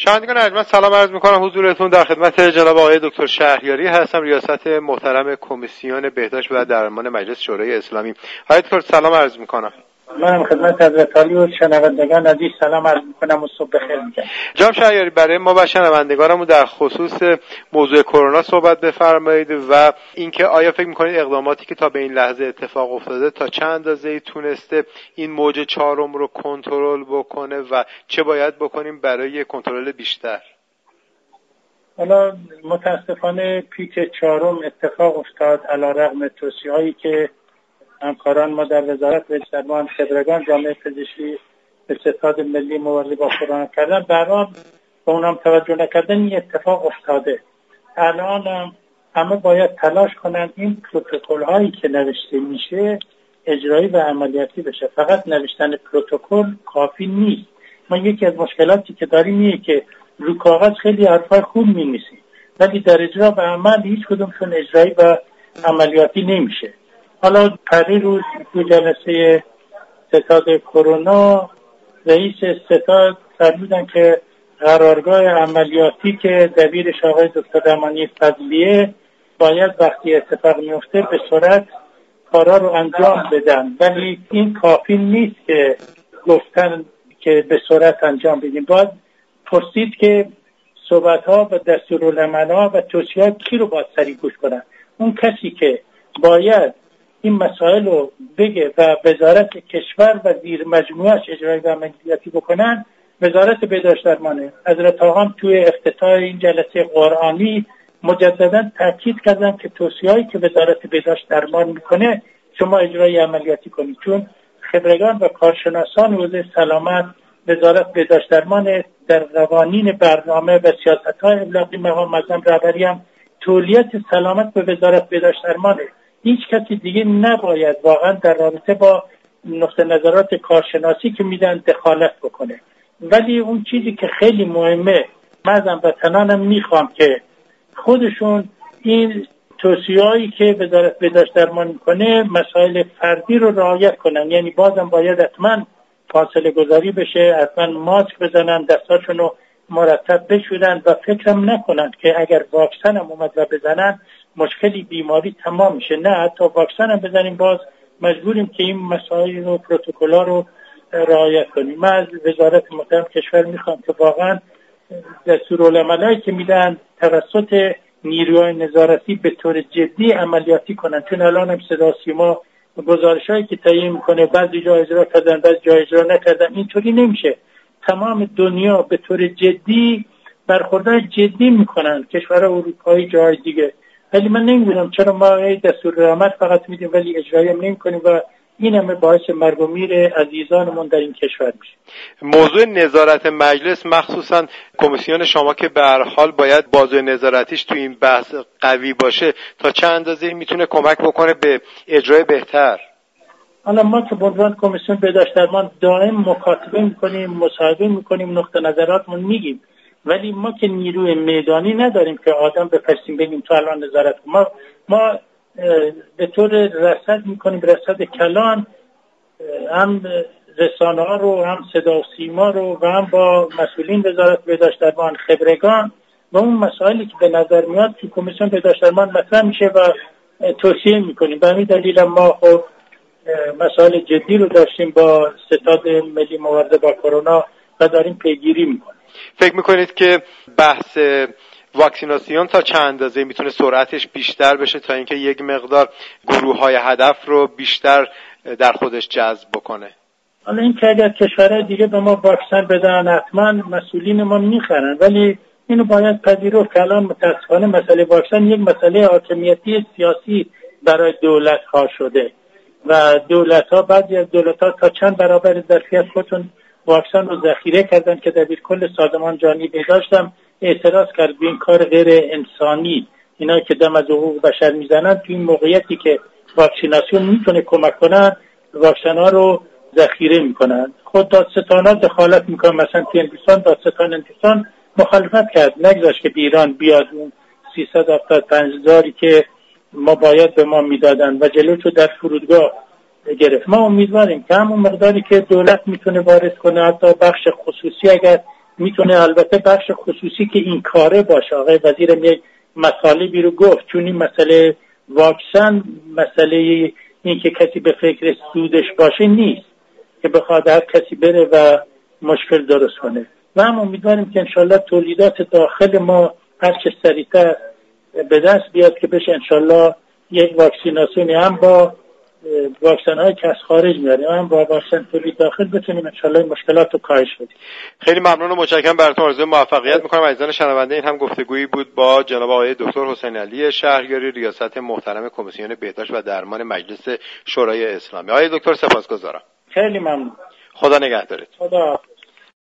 شنوندگان ارجمند سلام عرض میکنم حضورتون در خدمت جناب آقای دکتر شهریاری هستم، ریاست محترم کمیسیون بهداشت و درمان مجلس شورای اسلامی. آقای دکتر سلام عرض میکنم. منم خدمت حضرت عالی و شنوندگان عزیز سلام عرض میکنم و صبح بخیر میگم. جناب شهریاری، برای ما و شنوندگانمون در خصوص موضوع کرونا صحبت بفرمایید و اینکه آیا فکر میکنید اقداماتی که تا به این لحظه اتفاق افتاده تا چند اندازه تونسته این موج چهارم رو کنترل بکنه و چه باید بکنیم برای کنترل بیشتر؟ حالا متاسفانه پیک چهارم اتفاق افتاد علیرغم توصیه‌هایی که همکاران ما در وزارت بهداشت درمان، خبرگان جامعه پزشکی به ستاد ملی مبارزه با کرونا کردن، برام به اونم توجه نکردن این اتفاق افتاده. الان همه باید تلاش کنن این پروتکل هایی که نوشته میشه اجرایی و عملیاتی بشه. فقط نوشتن پروتکل کافی نیست. ما یکی از مشکلاتی که داریم اینه که رو کاغذ خیلی حرفای خوب می‌نویسیم ولی در اجرا و عمل هیچ کدومشون اجرایی و عملیاتی نمیشه. حالا پریروز تو جلسه ستاد کرونا رئیس ستاد فرمودن که قرارگاه عملیاتی که دبیرش آقای دکتر رحمانی فضلیه باید وقتی اتفاق میفته به سرعت کارا رو انجام بدن، ولی این کافی نیست که گفتن که به سرعت انجام بدیم. باید پرسید که صحبت‌ها و دستورالعمل‌ها و توصیه‌ها کی رو باید سریع گوش کنن. اون کسی که باید این مسائل رو بگه و وزارت کشور و زیر مجموعه‌اش اجرایی و عملیاتی بکنن وزارت بهداشت درمانه. حضرت آقا توی افتتاح این جلسه قرآنی مجددا تاکید کردن که توصیه‌هایی که وزارت بهداشت درمان میکنه شما اجرایی عملیاتی کنید، چون خبرگان و کارشناسان حوزه سلامت وزارت بهداشت درمان در قوانین برنامه و سیاست‌های ابلاغی مقام معظم رهبری هم تولیت سلامت به وزارت بهداشت درمانه. هیچ کسی دیگه نباید واقعا در رابطه با نقطه نظرات کارشناسی که میدن دخالت بکنه. ولی اون چیزی که خیلی مهمه، من از هموطنانم میخوام که خودشون این توصیه‌هایی که وزارت بهداشت درمان میکنه مسائل فردی رو رعایت کنن. یعنی بازم باید حتما فاصله گذاری بشه، حتما ماسک بزنن، دستاشون رو مرتب بشورن و فکرم نکنن که اگر واکسن هم اومد و بزنن مشکلی بیماری تمام میشه. نه، حتی واکسن هم بزنیم باز مجبوریم که این مسائل و پروتکل‌ها رو رعایت کنیم. من از وزارت محترم کشور میخوام که واقعا دستورالعمل‌هایی که میدن توسط نیروهای نظارتی به طور جدی عملیاتی کنن، چون الان هم صدا سیما گزارش‌هایی که تهیه میکنه بعضی جا اجرا کردن بعضی جا اجرا نکردن. اینطوری نمیشه. تمام دنیا به طور جدی برخوردهای جدی میکنن، کشورهای اروپایی جای دیگه. ولی من نمیدونم چرا ما دستورالعمل فقط میدیم ولی اجرایی هم نمی‌کنیم و این همه باعث مرگ و میر عزیزانمون در این کشور میشه. موضوع نظارت مجلس مخصوصا کمیسیون شما که به هر حال باید بازوی نظارتیش تو این بحث قوی باشه، تا چند اندازه میتونه کمک بکنه به اجرای بهتر؟ حالا ما که به عنوان کمیسیون بهداشت درمان دائم مکاتبه میکنیم، مصاحبه میکنیم، نقطه نظراتمون میگیم، ولی ما که نیروی میدانی نداریم که آدم بفرستیم بگیم تو الان نظارت. ما به طور رصد میکنیم، رصد کلان، هم رسانه ها رو، هم صدا و سیما رو و هم با مسئولین وزارت بهداشت درمان، خبرگان و اون مسائلی که به نظر میاد که کمیسیون بهداشت درمان مطرح میشه و توصیه میکنیم. به همین دلیل ما خب مسائل جدی رو داشتیم با ستاد ملی مبارزه با کرونا و داریم پیگیری میکنیم. فکر میکنید که بحث واکسیناسیون تا چند اندازه میتونه سرعتش بیشتر بشه تا اینکه یک مقدار گروه‌های هدف رو بیشتر در خودش جذب بکنه؟ حالا این که اگر کشورهای دیگه به ما واکسن بدن حتما مسئولین ما میخرن، ولی اینو باید پذیرفت که الان متاسفانه مسئله واکسن یک مسئله حاکمیتی سیاسی برای دولت‌ها شده و دولت‌ها، بعضی از دولت‌ها تا چند برابر ظرفیت خودشون واکسن رو ذخیره کردن که دبیرکل سازمان جهانی بهداشت هم اعتراض کرد به این کار غیر انسانی. اینا که دم از حقوق بشر میزنن تو این موقعیتی که واکسیناسیون میتونه کمک کنن واکسن‌ها رو ذخیره میکنن. خود دادستانا دخالت میکنن. مثلا تو هندوستان دادستان هندوستان مخالفت کرد، نگذاشت که ایران بیاد اون 375,000 که ما باید به ما میدادن و جلوشو در فرودگاه گرفت. ما امیدواریم که همون مقداری که دولت میتونه وارد کنه، حتی بخش خصوصی اگر میتونه البته بخش خصوصی که این کاره باشه. آقای وزیرم یک مطالبی رو گفت، چون این مسئله واکسن مسئله این که کسی به فکر سودش باشه نیست که بخواد هر کسی بره و مشکل درست کنه. و هم امیدواریم که انشالله تولیدات داخل ما هرچه سریعتر به دست بیاد که بشه انشالله یک واکسیناسیونی هم با واکسن هایی که از خارج میاریم هم با واکسن تولید داخل بتونیم انشالله مشکلات رو کاهش بدیم. خیلی ممنون و متشکرم، براتون آرزوی موفقیت میکنم. عزیزان شنونده، این هم گفتگویی بود با جناب آقای دکتر حسین علی شهریاری، ریاست محترم کمیسیون بهداشت و درمان مجلس شورای اسلامی. آقای دکتر سپاسگزارم. خیلی ممنون. خدا نگهدارت. خدا